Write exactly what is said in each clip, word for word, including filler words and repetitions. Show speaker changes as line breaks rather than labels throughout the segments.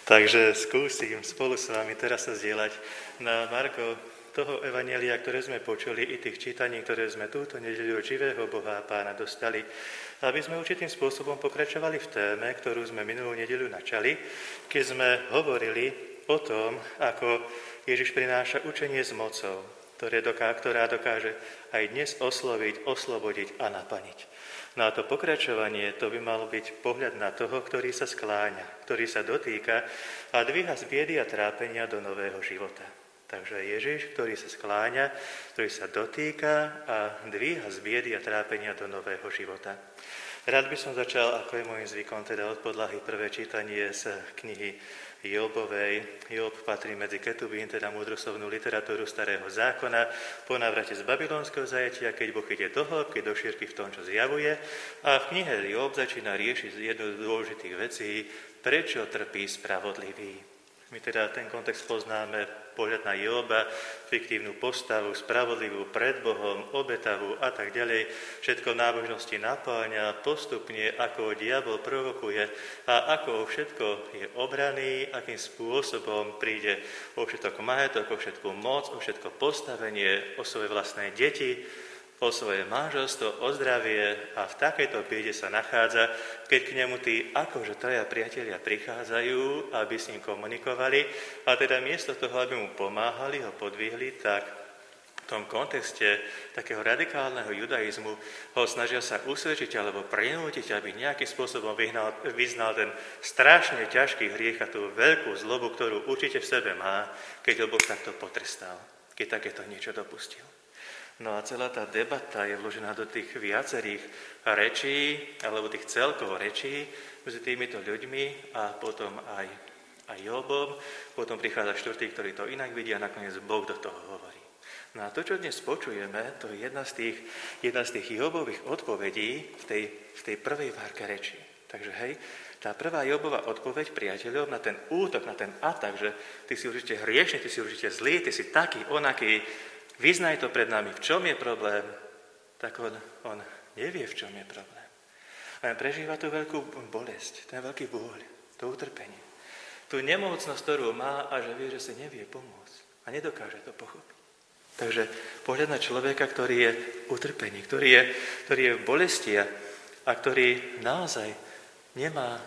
Takže skúsim spolu s vami teraz sa zdieľať na margo toho evanjelia, ktoré sme počuli, i tých čítaní, ktoré sme túto nedeľu od živého Boha a Pána dostali, aby sme určitým spôsobom pokračovali v téme, ktorú sme minulú nedeľu načali, keď sme hovorili o tom, ako Ježiš prináša učenie s mocou, ktoré doká, ktorá dokáže aj dnes osloviť, oslobodiť a naplniť. No a to pokračovanie, to by mal byť pohľad na toho, ktorý sa skláňa, ktorý sa dotýka a dvíha z biedy a trápenia do nového života. Takže Ježiš, ktorý sa skláňa, ktorý sa dotýka a dvíha z biedy a trápenia do nového života. Rád by som začal, ako je môjim zvykom, teda od podlahy prvé čítanie z knihy Jobovej. Job patrí medzi ketubín, teda múdroslovnú literatúru Starého zákona, po návrate z babylonského zajatia, keď Boh ide do hĺbky, do šírky v tom, čo zjavuje. A v knihe Job začína riešiť jednu z dôležitých vecí, prečo trpí spravodlivý. My teda ten kontext poznáme, pohľad na Joba, fiktívnu postavu, spravodlivú pred Bohom, obetavú a tak ďalej. Všetko nábožnosti napáňa postupne, ako diabol provokuje a ako všetko je obraný, akým spôsobom príde o všetko majetok, o všetku moc, o všetko postavenie, o svoje vlastné deti, o svoje manželstvo, o zdravie a v takejto biede sa nachádza, keď k nemu tí akože traja priatelia prichádzajú, aby s ním komunikovali a teda miesto toho, aby mu pomáhali, ho podvihli, tak v tom kontexte takého radikálneho judaizmu ho snažia sa usvedčiť alebo prinútiť, aby nejakým spôsobom vyhnal, vyznal ten strašne ťažký hriech a tú veľkú zlobu, ktorú určite v sebe má, keď ho Boh takto potrestal, keď takéto niečo dopustil. No a celá tá debata je vložená do tých viacerých rečí, alebo tých celkov rečí medzi týmito ľuďmi a potom aj, aj Jobom. Potom prichádza štvrtý, ktorý to inak vidí a nakoniec Boh do toho hovorí. No a to, čo dnes počujeme, to je jedna z tých, jedna z tých Jobových odpovedí v tej, v tej prvej várke reči. Takže hej, tá prvá Jobová odpoveď priateľom na ten útok, na ten atak, že ty si určite hriešný, ty si určite zlý, ty si taký, onaký, vyznaj to pred nami, v čom je problém, tak on, on nevie, v čom je problém. Len prežíva tú veľkú bolesť, ten veľký bôľ, to utrpenie. Tú nemocnosť, ktorú má a že vie, že si nevie pomôcť a nedokáže to pochopiť. Takže pohľad na človeka, ktorý je utrpení, ktorý je, ktorý je v bolesti a, a ktorý naozaj nemá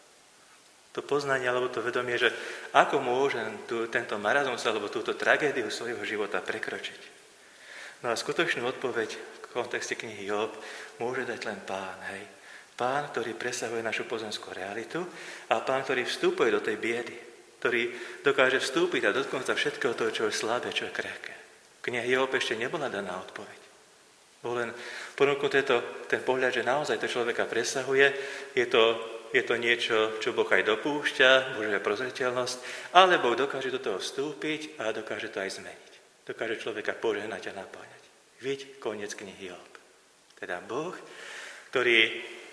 to poznanie alebo to vedomie, že ako môžem tu, tento marazmus alebo túto tragédiu svojho života prekročiť. No a skutočnú odpoveď v kontexte knihy Job môže dať len Pán, hej. Pán, ktorý presahuje našu pozemskú realitu a Pán, ktorý vstupuje do tej biedy, ktorý dokáže vstúpiť a dotknúť sa všetkého toho, čo je slabé, čo je krehké. V knihe Job ešte nebola daná odpoveď. Bol len ponúknutý ten pohľad, že naozaj to človeka presahuje, je to Je to niečo, čo Boh aj dopúšťa, Božia prozreteľnosť, ale Boh dokáže do toho vstúpiť a dokáže to aj zmeniť. Dokáže človeka požehnať a napáňať. Vidť koniec knihy Job. Teda Boh, ktorý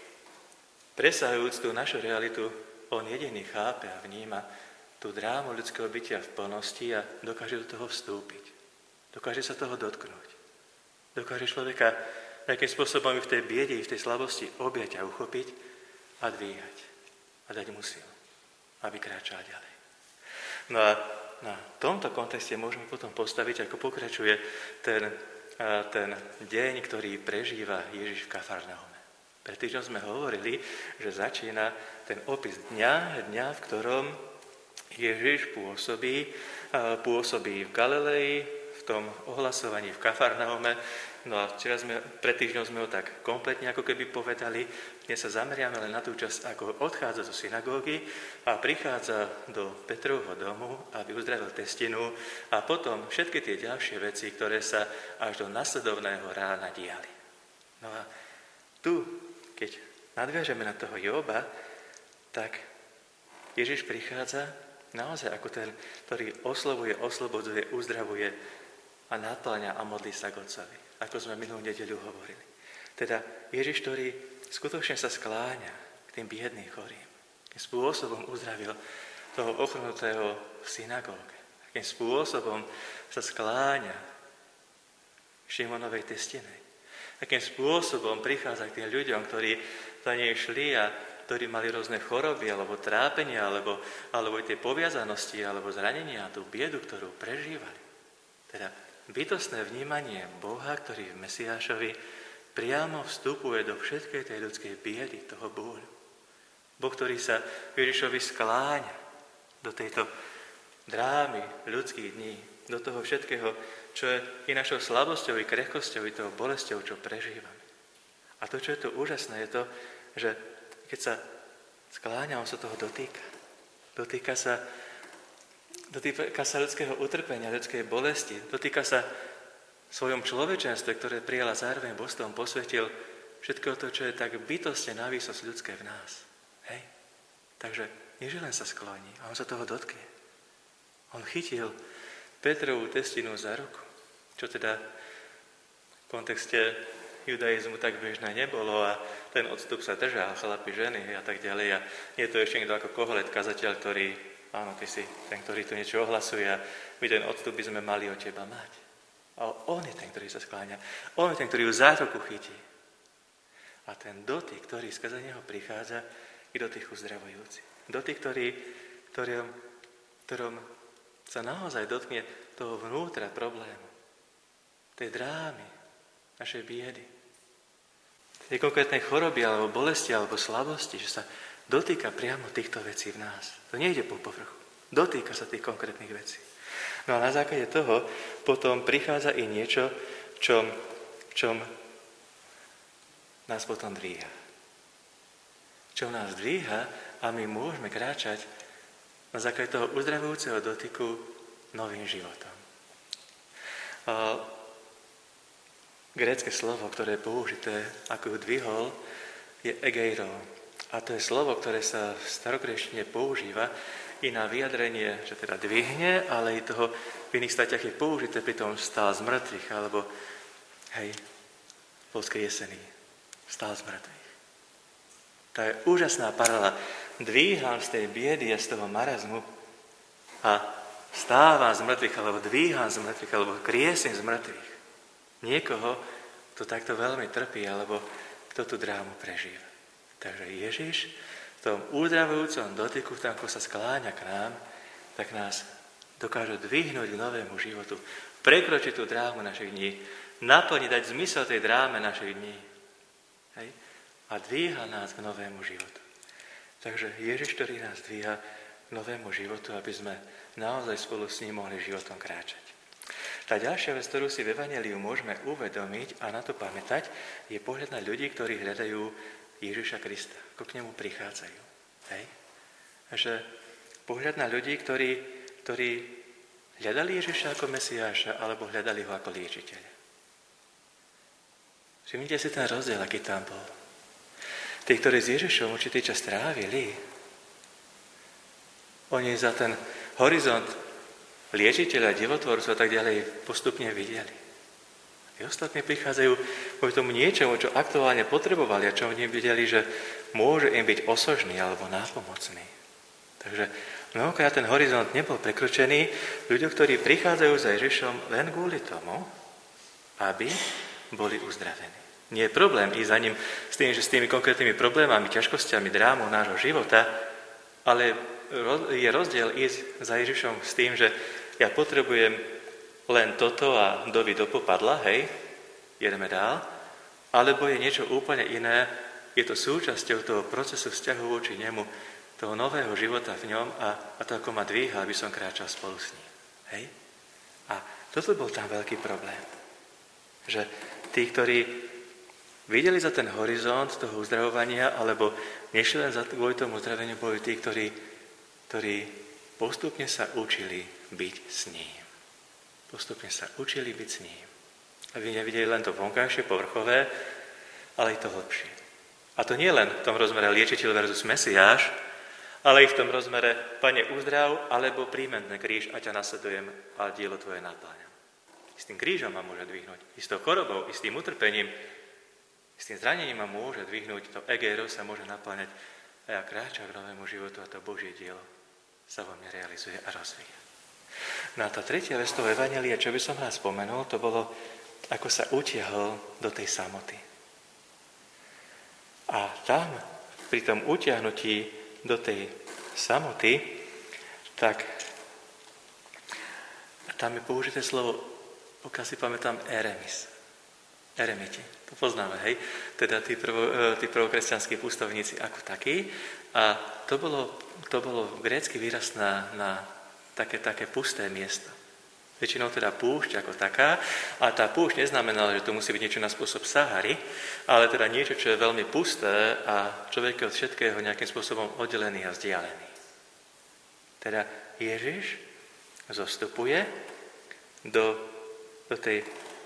presahujúc tú našu realitu, on jediný chápe a vníma tú drámu ľudského bytia v plnosti a dokáže do toho vstúpiť. Dokáže sa toho dotknúť. Dokáže človeka nejakým spôsobom v tej biede, v tej slabosti objať a uchopiť a dvíhať a dať mu silu, aby kráčal ďalej. No a na tomto kontexte môžeme potom postaviť, ako pokračuje ten, ten deň, ktorý prežíva Ježiš v Kafarnaume. Pred týždňom sme hovorili, že začína ten opis dňa, dňa, v ktorom Ježiš pôsobí, pôsobí v Galilei, v tom ohlasovaní v Kafarnaume. No a včera sme, pred týždňom sme ho tak kompletne ako keby povedali. Dnes sa zameriame len na tú časť, ako odchádza zo synagógy a prichádza do Petrovho domu, aby uzdravil testinu a potom všetky tie ďalšie veci, ktoré sa až do nasledovného rána diali. No a tu, keď nadviažeme na toho Joba, tak Ježiš prichádza naozaj ako ten, ktorý oslovuje, oslobodzuje, uzdravuje a napĺňa a modlí sa k Otcovi, ako sme minulú nedeľu hovorili. Teda Ježiš, ktorý skutočne sa skláňa k tým biedným chorým, akým spôsobom uzdravil toho ochrnutého v synagóge, akým spôsobom sa skláňa k Šimonovej testinej, akým spôsobom prichádza k tým ľuďom, ktorí za nej šli a ktorí mali rôzne choroby, alebo trápenia, alebo, alebo tie poviazanosti, alebo zranenia, tú biedu, ktorú prežívali. Teda bytostné vnímanie Boha, ktorý v Mesiášovi priamo vstupuje do všetkej tej ľudskej biedy, toho búľu. Boh, ktorý sa Ježišovi skláňa do tejto drámy ľudských dní, do toho všetkého, čo je i našou slabosťou, i krehkosťou, i toho bolesťou, čo prežívame. A to, čo je tu úžasné, je to, že keď sa skláňa, on sa toho dotýka. Dotýka sa, dotýka sa ľudského utrpenia, ľudskej bolesti. Dotýka sa v svojom človečenstve, ktoré prijala zároveň Božstvom, posvetil všetko to, čo je tak bytostne na výsosť ľudské v nás. Hej? Takže nie, že len sa skloní, a on sa toho dotkne. On chytil Petrovú testinu za ruku, čo teda v kontexte judaizmu tak bežné nebolo a ten odstup sa držal, chlapi, ženy a tak ďalej. A je to ešte niekto ako Kohelet, kazateľ, ktorý, áno, ty si ten, ktorý tu niečo ohlasuje a my ten odstup by sme mali od teba mať. A on je ten, ktorý sa skláňa. On je ten, ktorý ju za ruku chytí. A ten dotyk, ktorý skrze neho prichádza, je dotyk uzdravujúci. Dotyk, ktorý, ktorom, ktorom sa naozaj dotkne toho vnútra problému, tej drámy, našej biedy, tej konkrétnej choroby, alebo bolesti, alebo slabosti, že sa dotýka priamo týchto vecí v nás. To nejde po povrchu. Dotýka sa tých konkrétnych vecí. No a na základe toho potom prichádza i niečo, v čom, v čom nás potom dvíha. Čo nás dvíha a my môžeme kráčať na základe toho uzdravujúceho dotyku novým životom. A grécke slovo, ktoré je použité, ako ho dvihol, je egeiro. A to je slovo, ktoré sa v starogréčtine používa i na vyjadrenie, že teda dvihne, ale i toho v iných statiach je použité, pritom stál z mŕtvych, alebo hej, bol skriesený, stál z mŕtvych. To je úžasná paralela. Dvíham z tej biedy a z toho marazmu a stávam z mŕtvych, alebo dvíham z mŕtvych, alebo kriesím z mŕtvych. Niekoho, kto takto veľmi trpí, alebo kto tú drámu prežíva. Takže Ježiš v tom uzdravujúcom dotyku, tam, ako sa skláňa k nám, tak nás dokáže dvihnúť k novému životu, prekročiť tú drámu našich dní, naplniť, dať zmysel tej dráme našich dní. Hej? A dvíha nás k novému životu. Takže Ježiš, ktorý nás dvíha k novému životu, aby sme naozaj spolu s ním mohli životom kráčať. Tá ďalšia vec, ktorú si v Evanjeliu môžeme uvedomiť a na to pamätať, je pohľad na ľudí, ktorí hľadajú Ježiša Krista, ako k nemu prichádzajú. Hej? A že pohľad na ľudí, ktorí, ktorí hľadali Ježiša ako Mesiáša, alebo hľadali ho ako liečiteľa. Všimnite si ten rozdiel, aký tam bol. Tí, ktorí s Ježišom určitý čas trávili, oni za ten horizont liečiteľa, divotvorcu a tak ďalej postupne videli. I ostatní prichádzajú kvôli tomu niečomu, čo aktuálne potrebovali a čo oni videli, že môže im byť osožný alebo nápomocný. Takže mnohokrát ten horizont nebol prekročený ľuďom, ktorí prichádzajú za Ježišom len kvôli tomu, aby boli uzdravení. Nie je problém ísť za ním s tým, že s tými konkrétnymi problémami, ťažkosťami, drámou nášho života, ale je rozdiel ísť za Ježišom s tým, že ja potrebujem len toto a dovi do popadla, hej, jedeme dál, alebo je niečo úplne iné, je to súčasťou toho procesu vzťahu voči nemu, toho nového života v ňom a, a to, ako ma dvíha, aby som kráčal spolu s ním. Hej? A toto bol tam veľký problém. Že tí, ktorí videli za ten horizont toho uzdravovania, alebo nešli len za kvôli tomu uzdraveniu, boli tí, ktorí, ktorí postupne sa učili byť s ním. Postupne sa učili byť s ním. Aby nevideli len to vonkajšie, povrchové, ale i to hlbšie. A to nie len v tom rozmere liečiteľ versus Mesiáš, ale i v tom rozmere Pane, uzdrav, alebo príjmem ten kríž a ťa nasledujem a dielo tvoje napáňam. S tým krížom ma môže dvihnúť, i s tou chorobou, i s tým utrpením, s tým zranením ma môže dvihnúť, to egéro sa môže napáňať a ja kráčam k novému životu a to Božie dielo sa vo mne realizuje a rozvíja. No a tá tretia vec toho Evanjelia, čo by som rád spomenul, to bolo, ako sa utiahol do tej samoty. A tam, v pri tom utiahnutí do tej samoty, tak tam je použité slovo, pokiaľ si pamätám, eremis. Eremiti, to poznáme, hej? Teda tí, prvo, tí prvokresťanskí pustovníci ako takí. A to bolo, to bolo grécky výraz na, na také, také pusté miesto. Väčšinou teda púšť ako taká. A tá púšť neznamenala, že to musí byť niečo na spôsob Sahary, ale teda niečo, čo je veľmi pusté a človek je od všetkého nejakým spôsobom oddelený a vzdialený. Teda Ježiš zostupuje do, do tej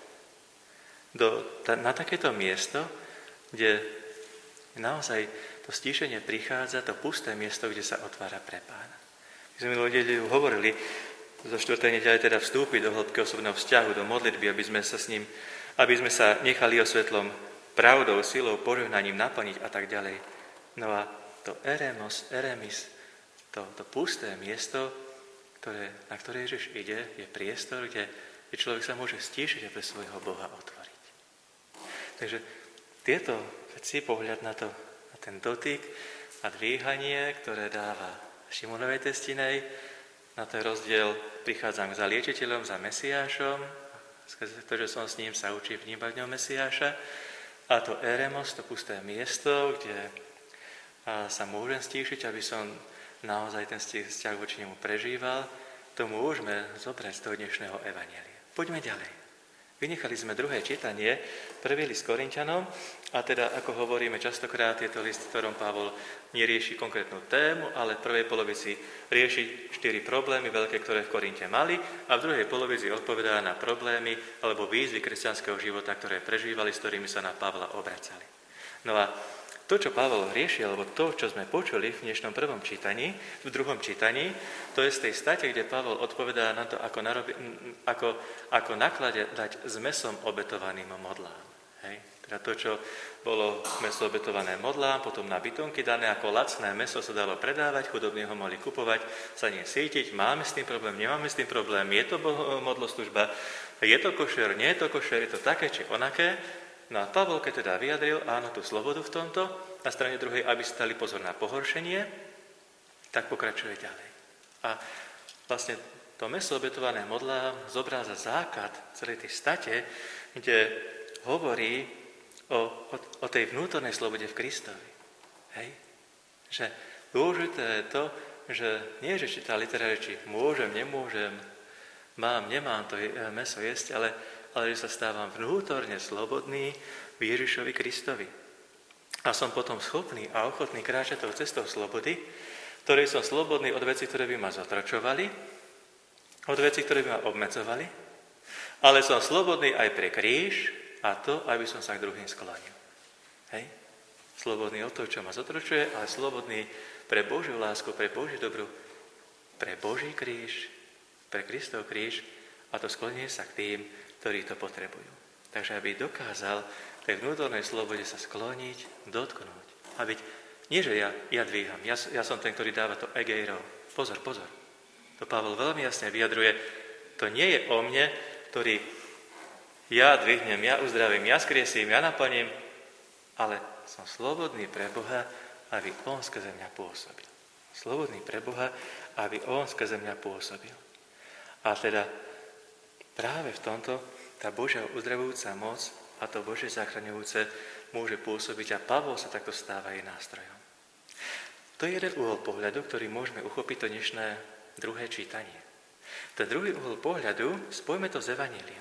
Do, na takéto miesto, kde naozaj to stíšenie prichádza, to pusté miesto, kde sa otvára pre Pána. My sme minulú nedeľu hovorili, zo štvrtej nedeľe teda vstúpiť do hĺbky osobného vzťahu, do modlitby, aby sme sa s ním, aby sme sa nechali osvetlom pravdou, silou, požehnaním naplniť a tak ďalej. No a to eremos, eremis, to, to pusté miesto, ktoré, na ktoré Ježiš ide, je priestor, kde, kde človek sa môže stíšiť a pre svojho Boha otvoriť. Takže tieto veci, pohľad na, to, na ten dotyk a dvíhanie, ktoré dáva Šimonovej testinej, na ten rozdiel prichádzam za liečiteľom, za Mesiášom, skrze to, že som s ním sa učí vnímať v ňom Mesiáša, a to eremos, to pusté miesto, kde sa môžem stíšiť, aby som naozaj ten vzťah voči nemu prežíval, to môžeme zobrať z toho dnešného evanjelia. Poďme ďalej. Vynechali sme druhé čítanie, prvý list Korinťanom, a teda, ako hovoríme častokrát, je to list, v ktorom Pavol nerieši konkrétnu tému, ale v prvej polovici rieši štyri problémy veľké, ktoré v Korinte mali, a v druhej polovici odpovedá na problémy alebo výzvy kresťanského života, ktoré prežívali, s ktorými sa na Pavla obracali. No a to, čo Pavol rieši, alebo to, čo sme počuli v dnešnom prvom čítaní, v druhom čítaní, to je z tej state, kde Pavol odpovedá na to, ako, narobi, ako, ako nakladať s mesom obetovaným modlám. Hej? Teda to, čo bolo meso obetované modlám, potom na bytunky dané ako lacné meso sa dalo predávať, chudobní ho mohli kupovať, sa nie sítiť, máme s tým problém, nemáme s tým problém, je to modloslužba, je to košer, nie je to košer, je to také či onaké. No a Pavol, keď teda vyjadril, áno, tú slobodu v tomto, na strane druhej, aby si dali pozor na pohoršenie, tak pokračuje ďalej. A vlastne to meso obetované modlám zobrazá základ celej tej state, kde hovorí o, o, o tej vnútornej slobode v Kristovi. Hej? Že dôležité je to, že nie, že či tá litera, či môžem, nemôžem, mám, nemám to meso jesť, ale ale že sa stávam vnútorne slobodný v Ježišovi Kristovi. A som potom schopný a ochotný kráčať tou cestou slobody, ktorej som slobodný od vecí, ktoré by ma zotročovali, od vecí, ktoré by ma obmedzovali, ale som slobodný aj pre kríž a to, aby som sa k druhým sklonil. Hej? Slobodný od toho, čo ma zotročuje, ale slobodný pre Božiu lásku, pre Božiu dobru, pre Boží kríž, pre Kristov kríž a to sklonenie sa k tým, ktorí to potrebujú. Takže aby dokázal tej vnútornej slobode sa skloniť, dotknúť. A byť, nie že ja, ja dvíham, ja, ja som ten, ktorý dáva to egeirov. Pozor, pozor. To Pavol veľmi jasne vyjadruje, to nie je o mne, ktorý ja dvihnem, ja uzdravím, ja skriesím, ja naplním, ale som slobodný pre Boha, aby On skrze mňa pôsobil. Slobodný pre Boha, aby On skrze mňa pôsobil. A teda práve v tomto tá Božia uzdravujúca moc a to Božie zachraňujúce môže pôsobiť a Pavol sa takto stáva jej nástrojom. To je jeden uhol pohľadu, ktorý môžeme uchopiť to dnešné druhé čítanie. Ten druhý uhol pohľadu, spojme to s evanjeliom.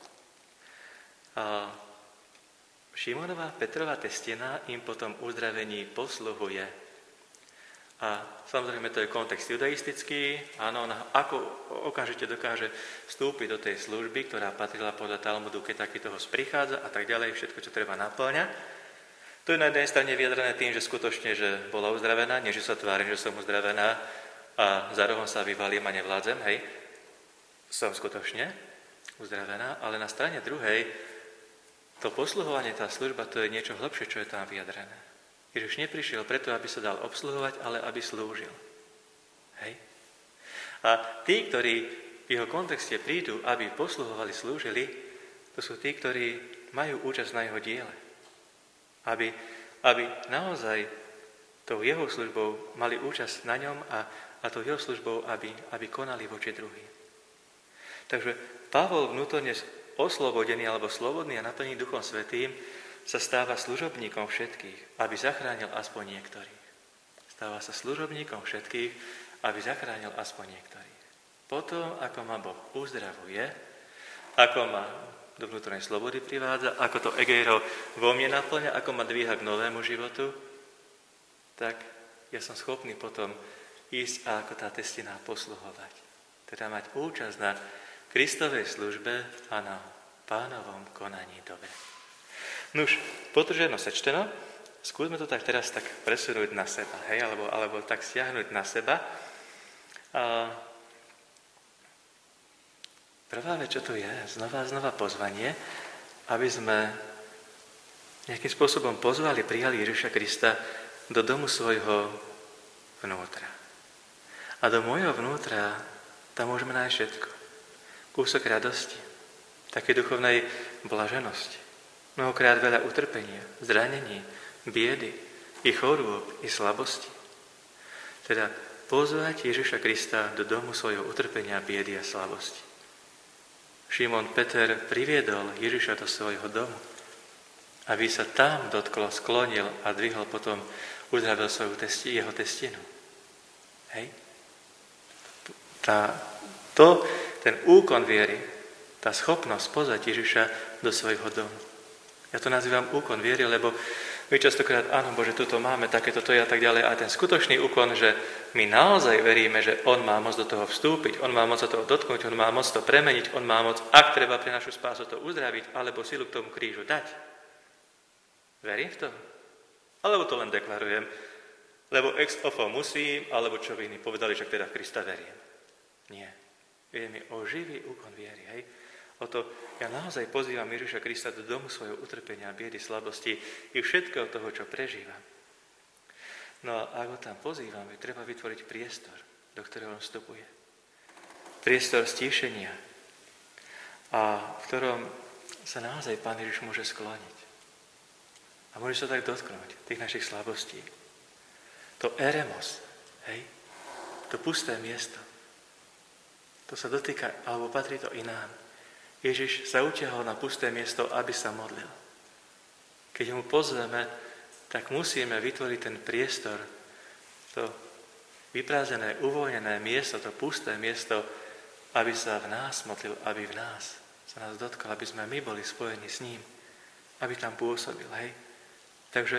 A Šimonova Petrova testina im potom uzdravení posluhuje. A samozrejme to je kontext judaistický, áno, ako okamžite dokáže vstúpiť do tej služby, ktorá patrila podľa Talmudu, keď takýto host prichádza a tak ďalej, všetko, čo treba naplňa. To je na jednej strane vyjadrené tým, že skutočne, že bola uzdravená, nie že sa tvárim, že som uzdravená a za rohom sa vyvalím a nevládzem, hej, som skutočne uzdravená, ale na strane druhej to posluhovanie, tá služba, to je niečo hlbšie, čo je tam vyjadrené. Ježiš neprišiel preto, aby sa dal obsluhovať, ale aby slúžil. Hej? A tí, ktorí v jeho kontexte prídu, aby posluhovali, slúžili, to sú tí, ktorí majú účasť na jeho diele. Aby, aby naozaj tou jeho službou mali účasť na ňom a, a tou jeho službou, aby, aby konali voči druhým. Takže Pavol vnútorne oslobodený alebo slobodný a naplnený Duchom Svätým sa stáva služobníkom všetkých, aby zachránil aspoň niektorých. Stáva sa služobníkom všetkých, aby zachránil aspoň niektorých. Potom, ako ma Boh uzdravuje, ako ma do vnútornej slobody privádza, ako to egejro vo mne naplňa, ako ma dvíha k novému životu, tak ja som schopný potom ísť a ako tá testina posluhovať. Teda mať účasť na Kristovej službe a na Pánovom konaní dobre. Nuž, potrženo sečteno, skúsme to tak teraz tak presunúť na seba, hej, alebo, alebo tak stiahnuť na seba. A prvá vec, čo to je, znova a znova pozvanie, aby sme nejakým spôsobom pozvali, prijali Ježiša Krista do domu svojho vnútra. A do môjho vnútra tam môžeme nájsť všetko. Kúsok radosti, také duchovnej blaženosti. Mnohokrát veľa utrpenia, zranení, biedy, i chorôb, i slabosti. Teda pozvať Ježiša Krista do domu svojho utrpenia, biedy a slabosti. Šimon Peter priviedol Ježiša do svojho domu, aby sa tam dotklo, sklonil a dvihol potom, uzdravil svoju testi, jeho testinu. Hej? Tá, to, ten úkon viery, tá schopnosť pozvať Ježiša do svojho domu. Ja to nazývam úkon viery, lebo my častokrát, áno, Bože, tuto máme takéto to a tak ďalej, a ten skutočný úkon, že my naozaj veríme, že On má moc do toho vstúpiť, On má moc do toho dotknúť, On má moc to premeniť, On má moc, ak treba pre našu spásu to uzdraviť, alebo silu k tomu krížu dať. Verím v to? Alebo to len deklarujem, lebo ex ofo musím, alebo čo by iní povedali, že teda v Krista verím. Nie. Ide mi o živý úkon viery, hej? O to, ja naozaj pozývam Ježiša Krista do domu svojho utrpenia, biedy, slabosti i všetkého toho, čo prežívam. No a ak ho tam pozývam, je treba vytvoriť priestor, do ktorého on vstupuje. Priestor stíšenia, a v ktorom sa naozaj Pán Ježiš môže skloniť. A môže sa tak dotknúť tých našich slabostí. To eremos, hej, to pusté miesto, to sa dotýka, alebo patrí to i nám. Ježiš sa utiahol na pusté miesto, aby sa modlil. Keď mu pozveme, tak musíme vytvoriť ten priestor, to vyprázdnené, uvoľnené miesto, to pusté miesto, aby sa v nás modlil, aby v nás sa nás dotkol, aby sme my boli spojení s ním, aby tam pôsobil, hej. Takže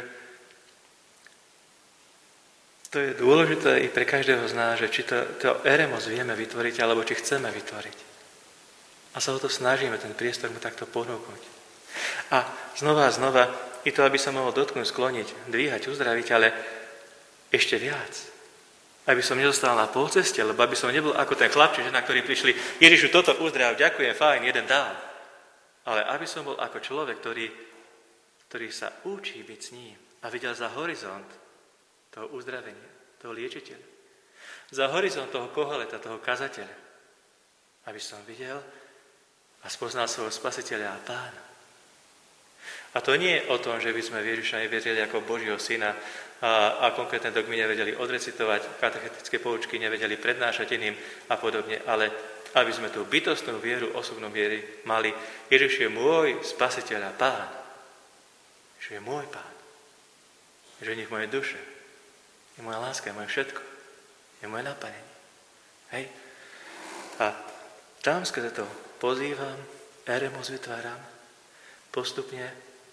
to je dôležité i pre každého z nás, že či to, to eremos vieme vytvoriť, alebo či chceme vytvoriť. A sa o to snažíme, ten priestor mu takto ponúknuť. A znova a znova, i to, aby sa mohol dotknúť, skloniť, dvíhať, uzdraviť, ale ešte viac. Aby som nezostal na polceste, lebo aby som nebol ako ten chlapči, žena, ktorí prišli, Ježišu, toto uzdrav, ďakujem, fajn, jeden dál. Ale aby som bol ako človek, ktorý, ktorý sa učí byť s ním a videl za horizont toho uzdravenia, toho liečiteľa. Za horizont toho koheleta, toho kazateľa. Aby som videl a spoznal svojho spasiteľa a pána. A to nie je o tom, že by sme Ježiša nevedeli ako Božieho syna a, a konkrétne dogmy nevedeli odrecitovať, katechetické poučky nevedeli prednášať iným a podobne, ale aby sme tú bytostnú vieru, osobnú vieru mali. Ježiš je môj spasiteľ a pán. Ježiš je môj pán. Ježiš je v mojej duše. Je moja láska, je moje všetko. Je moje naplnenie. Hej? A tam skrze to pozývam, eremos vytváram, postupne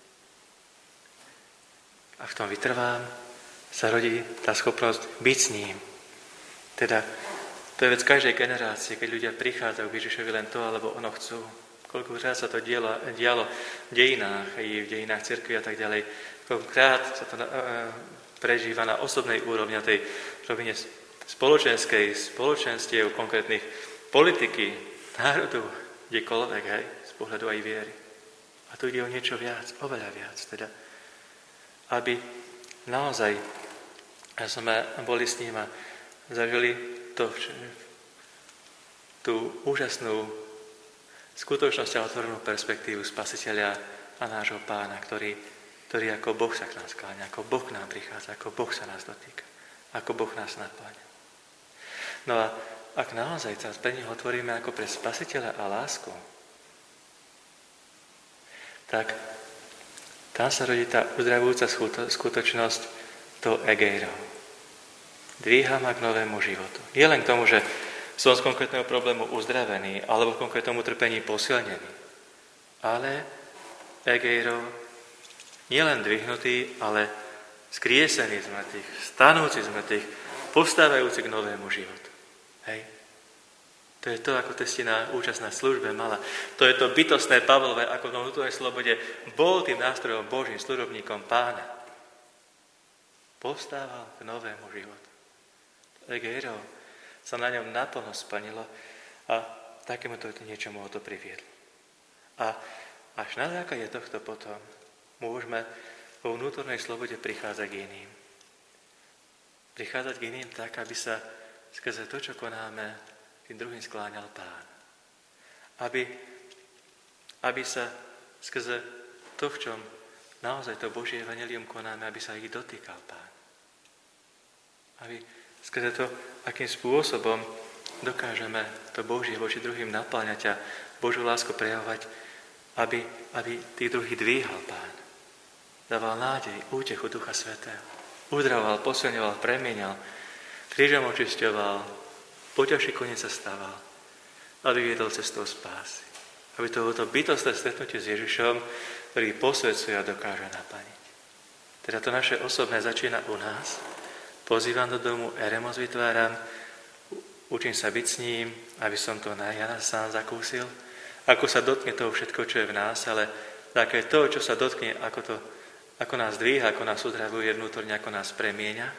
a v tom vytrvám, sa rodí tá schopnosť byť s ním. Teda, to je vec každej generácie, keď ľudia prichádzajú k Ježišovi len to, alebo ono chcú. Koľkokrát sa to dialo, dialo v dejinách, aj v dejinách cirkvi a tak ďalej. Koľkokrát sa to uh, prežíva na osobnej úrovni, na tej rovine spoločenskej, spoločenstiev, konkrétnych politiky, národu, kdekoľvek, hej, z pohľadu aj viery. A tu ide o niečo viac, oveľa viac, teda, aby naozaj sme boli s ním a zažili to, tú úžasnú skutočnosť a otvorenú perspektívu Spasiteľa a nášho Pána, ktorý ktorý ako Boh sa k nám skláňa, ako Boh k nám prichádza, ako Boh sa nás dotýka, ako Boh nás napáňa. No a ak naozaj sa pre Neho otvoríme ako pre Spasiteľa a lásku, tak tam sa rodí tá uzdravujúca skutočnosť, to egeiro. Dvíha ma k novému životu. Nie len k tomu, že som z konkrétneho problému uzdravený, alebo v konkrétnom utrpení posilnený, ale egeiro nielen dvihnutý, ale skriesený z mŕtvych, stanúci z mŕtvych, postávajúci k novému životu. Hej. To je to, ako testina účasť na službe mala. To je to bytostné Pavlové, ako v vnútornej slobode bol tým nástrojom Božím, služobníkom Pána. Postával k novému životu. Egeiro sa na ňom naplno splnilo a takémuto niečomu ho to priviedlo. A až na základe tohto potom môžeme vo vnútornej slobode prichádzať k iným. Prichádzať k iným tak, aby sa skrze to, čo konáme, tým druhým skláňal Pán. Aby, aby sa skrze to, v čom naozaj to Božie evanjelium konáme, aby sa ich dotýkal Pán. Aby skrze to, akým spôsobom dokážeme to Božie voči druhým napáňať a Božiu lásku prejavovať, aby, aby tých druhých dvíhal Pán. Dával nádej, útechu Ducha Svätého. Uzdravoval, posilňoval, premieňal, krížom očisťoval, poťažší koniec sa stával, aby viedol cestou spásy. Aby to bolo to bytostné stretnutie s Ježišom, ktorý posvedcuje a dokáže napaniť. Teda to naše osobné začína u nás. Pozývam do domu, eremos vytváram, učím sa byť s ním, aby som to na ja sám zakúsil. Ako sa dotkne toho všetko, čo je v nás, ale také to, čo sa dotkne, ako, to, ako nás dvíha, ako nás uzdravuje vnútorne, ako nás premieňa.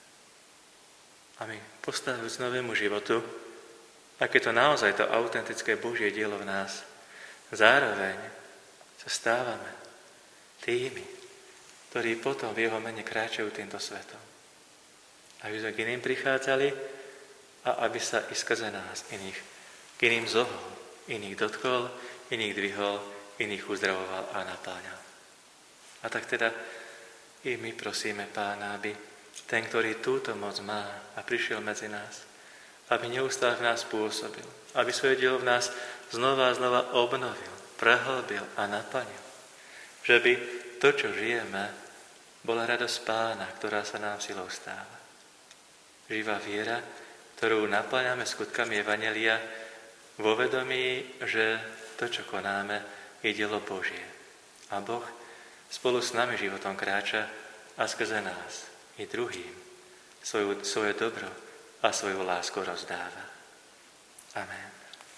A my postavujúc novému životu, aké to naozaj to autentické Božie dielo v nás, zároveň sa stávame tými, ktorí potom v jeho mene kráčajú týmto svetom. Aby sme k iným prichádzali a aby sa i skrze nás iných k iným zohol, iných dotkol, iných dvihol, iných uzdravoval a napáňal. A tak teda i my prosíme Pána, aby ten, ktorý túto moc má a prišiel medzi nás, aby neustále v nás pôsobil, aby svoje dielo v nás znova a znova obnovil, prehlbil a naplnil. Že by to, čo žijeme, bola radosť Pána, ktorá sa nám silou stáva. Živá viera, ktorú naplňame skutkami evanjelia vo vedomí, že to, čo konáme, je dielo Božie. A Boh spolu s nami životom kráča a skrze nás i druhým svoju, svoje dobro a svoju lásku rozdáva. Amen.